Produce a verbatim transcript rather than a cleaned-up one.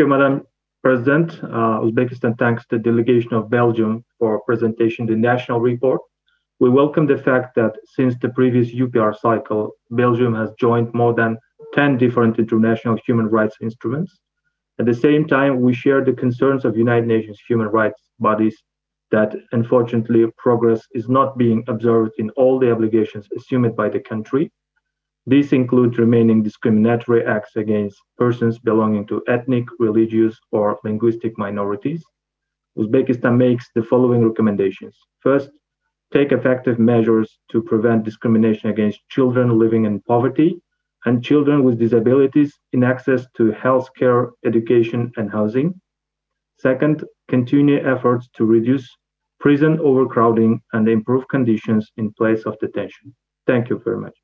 you, Madam President. Uh, Uzbekistan thanks the delegation of Belgium for presentation the national report. We welcome the fact that since the previous U P R cycle, Belgium has joined more than ten different international human rights instruments. At the same time, we share the concerns of United Nations human rights bodies that unfortunately progress is not being observed in all the obligations assumed by the country. These include remaining discriminatory acts against persons belonging to ethnic, religious, or linguistic minorities. Uzbekistan makes the following recommendations. First, take effective measures to prevent discrimination against children living in poverty and children with disabilities in access to health care, education, and housing. Second, continue efforts to reduce prison overcrowding and improve conditions in place of detention. Thank you very much.